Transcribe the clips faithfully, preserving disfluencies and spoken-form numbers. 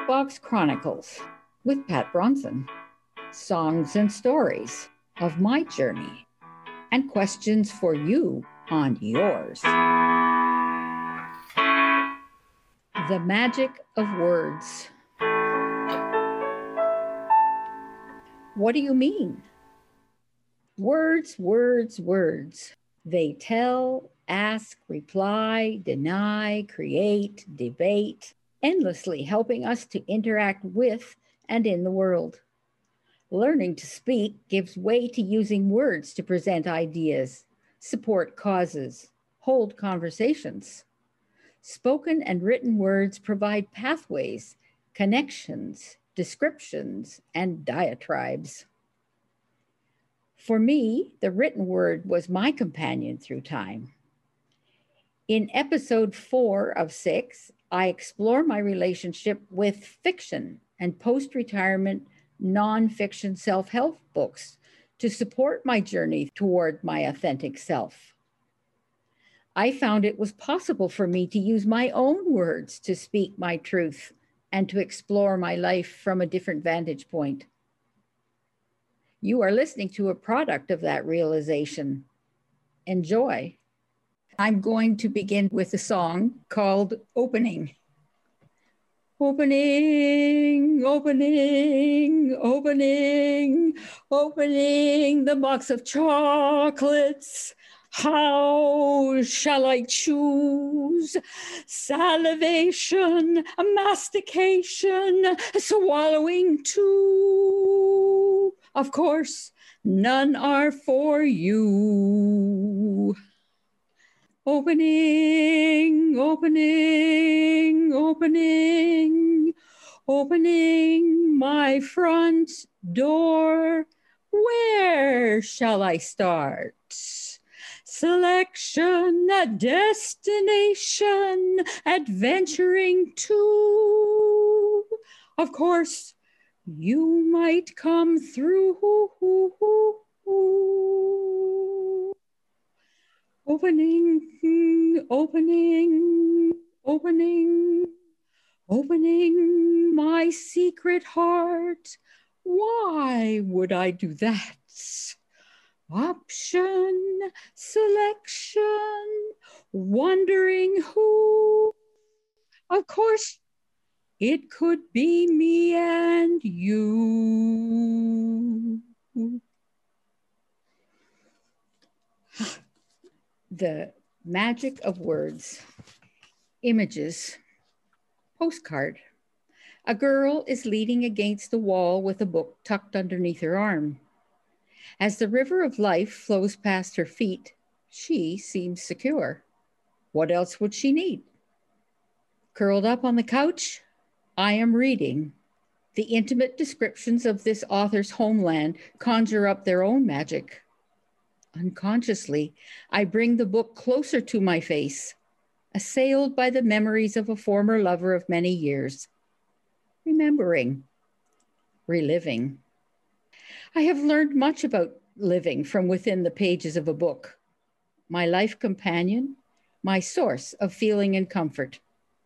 Box Chronicles with Pat Bronson. Songs and stories of my journey and questions for you on yours. The magic of words. What do you mean? Words, words, words. They tell, ask, reply, deny, create, debate, endlessly helping us to interact with and in the world. Learning to speak gives way to using words to present ideas, support causes, hold conversations. Spoken and written words provide pathways, connections, descriptions, and diatribes. For me, the written word was my companion through time. In episode four of six, I explore my relationship with fiction and post-retirement non-fiction self-help books to support my journey toward my authentic self. I found it was possible for me to use my own words to speak my truth and to explore my life from a different vantage point. You are listening to a product of that realization. Enjoy. I'm going to begin with a song called Opening. Opening, opening, opening, opening the box of chocolates. How shall I choose? Salivation, mastication, swallowing too. Of course, none are for you. Opening, opening, opening, opening my front door. Where shall I start? Selection, a destination, adventuring to. Of course, you might come through. Opening, opening, opening, opening my secret heart. Why would I do that? Option, selection, wondering who. Of course, it could be me and you. The magic of words. Images. Postcard. A girl is leaning against a wall with a book tucked underneath her arm. As the river of life flows past her feet, she seems secure. What else would she need? Curled up on the couch, I am reading. The intimate descriptions of this author's homeland conjure up their own magic. Unconsciously, I bring the book closer to my face, assailed by the memories of a former lover of many years. Remembering, reliving. I have learned much about living from within the pages of a book. My life companion, my source of feeling and comfort.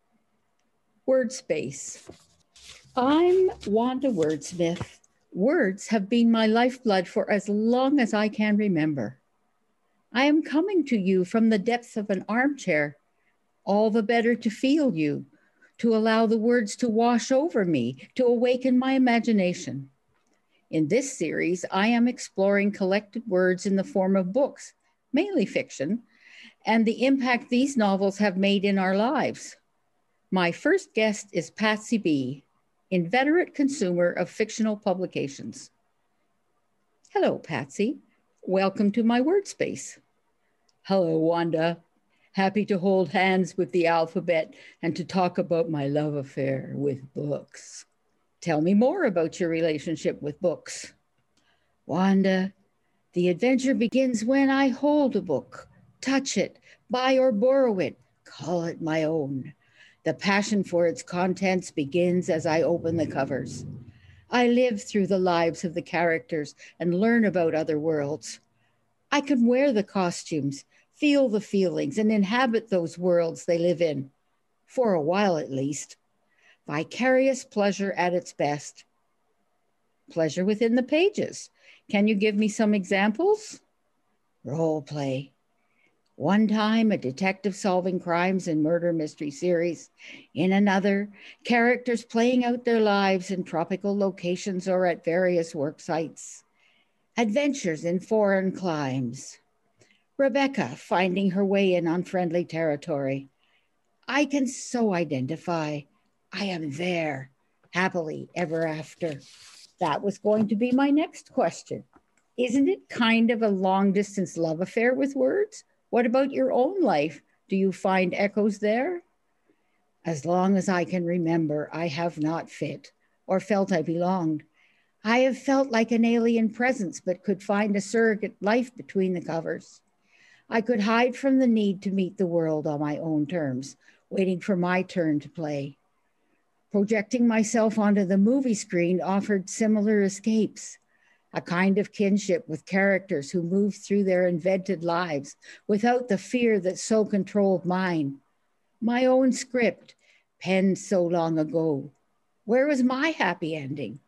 Word space. I'm Wanda Wordsmith. Words have been my lifeblood for as long as I can remember. I am coming to you from the depths of an armchair, all the better to feel you, to allow the words to wash over me, to awaken my imagination. In this series, I am exploring collected words in the form of books, mainly fiction, and the impact these novels have made in our lives. My first guest is Patsy B., inveterate consumer of fictional publications. Hello, Patsy. Welcome to my word space. Hello, Wanda. Happy to hold hands with the alphabet and to talk about my love affair with books. Tell me more about your relationship with books. Wanda, the adventure begins when I hold a book, touch it, buy or borrow it, call it my own. The passion for its contents begins as I open the covers. I live through the lives of the characters and learn about other worlds. I can wear the costumes, feel the feelings, and inhabit those worlds they live in, for a while at least. Vicarious pleasure at its best. Pleasure within the pages. Can you give me some examples? Role play. One time, a detective solving crimes and murder mystery series. In another, characters playing out their lives in tropical locations or at various work sites. Adventures in foreign climes. Rebecca finding her way in unfriendly territory. I can so identify. I am there, happily ever after. That was going to be my next question. Isn't it kind of a long distance love affair with words? What about your own life? Do you find echoes there? As long as I can remember, I have not fit or felt I belonged. I have felt like an alien presence, but could find a surrogate life between the covers. I could hide from the need to meet the world on my own terms, waiting for my turn to play. Projecting myself onto the movie screen offered similar escapes, a kind of kinship with characters who moved through their invented lives without the fear that so controlled mine. My own script, penned so long ago. Where was my happy ending?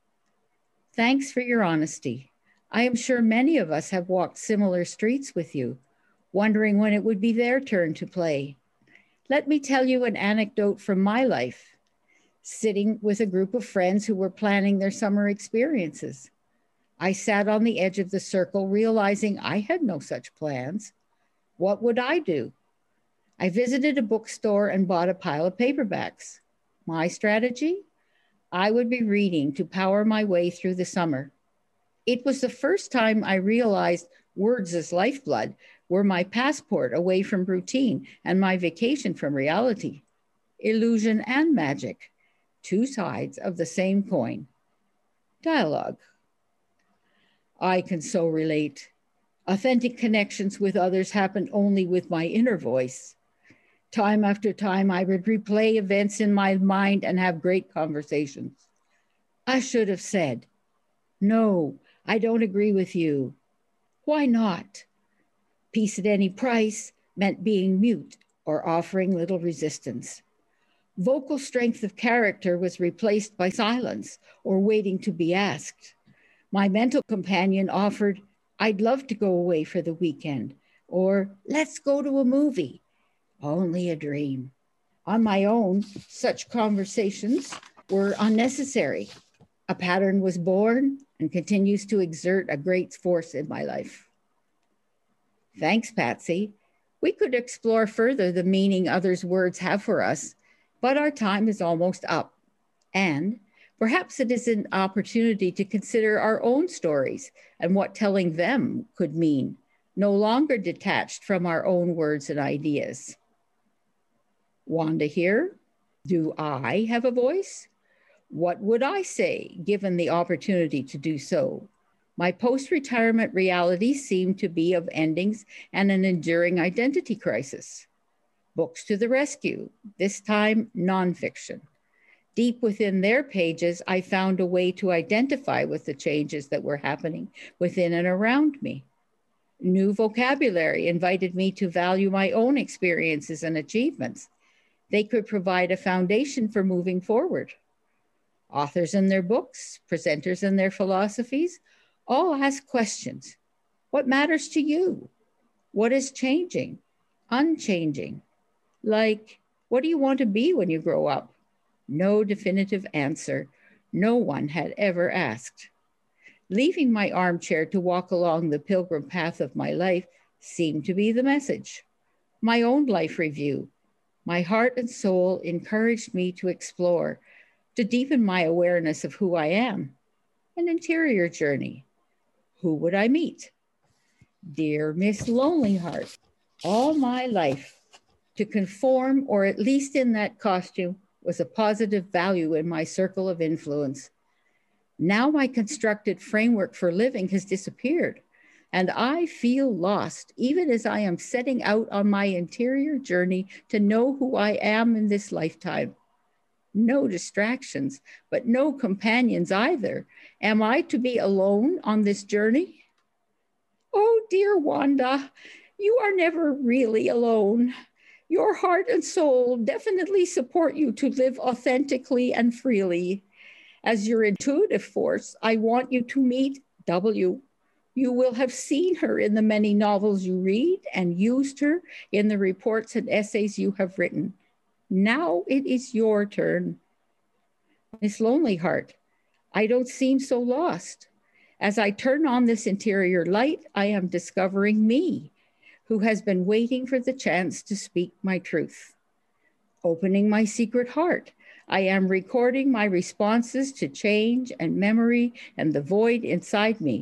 Thanks for your honesty. I am sure many of us have walked similar streets with you, wondering when it would be their turn to play. Let me tell you an anecdote from my life. Sitting with a group of friends who were planning their summer experiences. I sat on the edge of the circle, realizing I had no such plans. What would I do? I visited a bookstore and bought a pile of paperbacks. My strategy? I would be reading to power my way through the summer. It was the first time I realized words as lifeblood were my passport away from routine and my vacation from reality. Illusion and magic, two sides of the same coin. Dialogue. I can so relate. Authentic connections with others happened only with my inner voice. Time after time, I would replay events in my mind and have great conversations. I should have said, no, I don't agree with you. Why not? Peace at any price meant being mute or offering little resistance. Vocal strength of character was replaced by silence or waiting to be asked. My mental companion offered, I'd love to go away for the weekend, or let's go to a movie. Only a dream. On my own, such conversations were unnecessary. A pattern was born and continues to exert a great force in my life. Thanks, Patsy. We could explore further the meaning others' words have for us, but our time is almost up. And perhaps it is an opportunity to consider our own stories and what telling them could mean, no longer detached from our own words and ideas. Wanda here, do I have a voice? What would I say given the opportunity to do so? My post-retirement reality seemed to be of endings and an enduring identity crisis. Books to the rescue, this time nonfiction. Deep within their pages, I found a way to identify with the changes that were happening within and around me. New vocabulary invited me to value my own experiences and achievements. They could provide a foundation for moving forward. Authors and their books, presenters and their philosophies, all ask questions. What matters to you? What is changing, unchanging? Like, what do you want to be when you grow up? No definitive answer. No one had ever asked. Leaving my armchair to walk along the pilgrim path of my life seemed to be the message. My own life review. My heart and soul encouraged me to explore, to deepen my awareness of who I am. An interior journey. Who would I meet? Dear Miss Lonely Heart, all my life, to conform, or at least in that costume, was a positive value in my circle of influence. Now my constructed framework for living has disappeared, and I feel lost, even as I am setting out on my interior journey to know who I am in this lifetime. No distractions, but no companions either. Am I to be alone on this journey? Oh, dear Wanda, you are never really alone. Your heart and soul definitely support you to live authentically and freely. As your intuitive force, I want you to meet W. You will have seen her in the many novels you read and used her in the reports and essays you have written. Now it is your turn. Miss Lonely Heart, I don't seem so lost. As I turn on this interior light, I am discovering me, who has been waiting for the chance to speak my truth. Opening my secret heart, I am recording my responses to change and memory and the void inside me.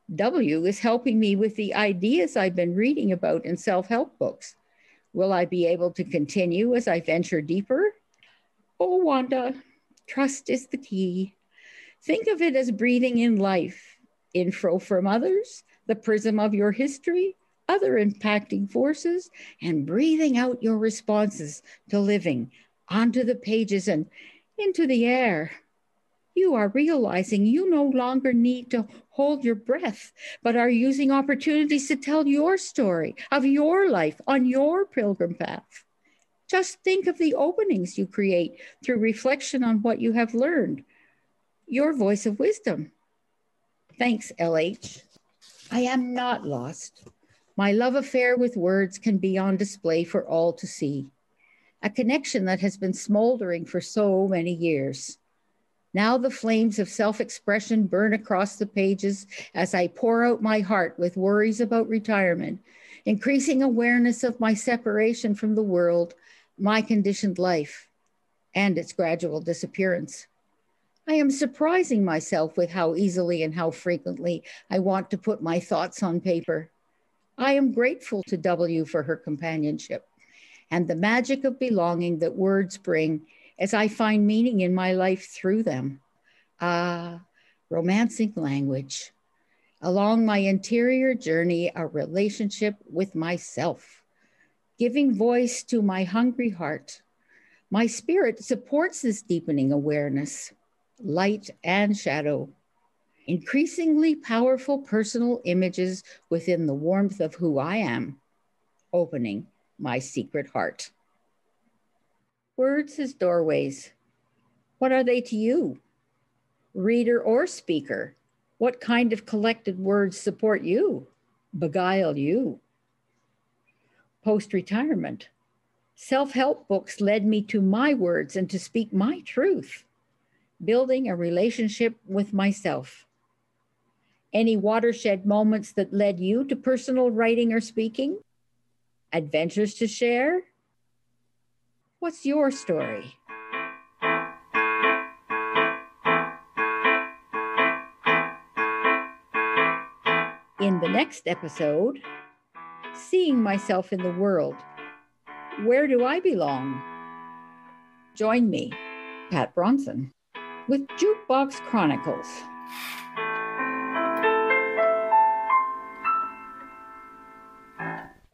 W is helping me with the ideas I've been reading about in self-help books. Will I be able to continue as I venture deeper? Oh, Wanda, trust is the key. Think of it as breathing in life, info from others, the prism of your history, other impacting forces, and breathing out your responses to living onto the pages and into the air. You are realizing you no longer need to hold your breath, but are using opportunities to tell your story of your life on your pilgrim path. Just think of the openings you create through reflection on what you have learned. Your voice of wisdom. Thanks, L H. I am not lost. My love affair with words can be on display for all to see. A connection that has been smoldering for so many years. Now the flames of self-expression burn across the pages as I pour out my heart with worries about retirement, increasing awareness of my separation from the world, my conditioned life, and its gradual disappearance. I am surprising myself with how easily and how frequently I want to put my thoughts on paper. I am grateful to W for her companionship and the magic of belonging that words bring as I find meaning in my life through them. Ah, romancing language. Along my interior journey, a relationship with myself, giving voice to my hungry heart. My spirit supports this deepening awareness, light and shadow, increasingly powerful personal images within the warmth of who I am, opening my secret heart. Words as doorways. What are they to you? Reader or speaker, what kind of collected words support you, beguile you? Post-retirement. Self-help books led me to my words and to speak my truth, building a relationship with myself. Any watershed moments that led you to personal writing or speaking? Adventures to share? What's your story? In the next episode, seeing myself in the world. Where do I belong? Join me, Pat Bronson, with Jukebox Chronicles.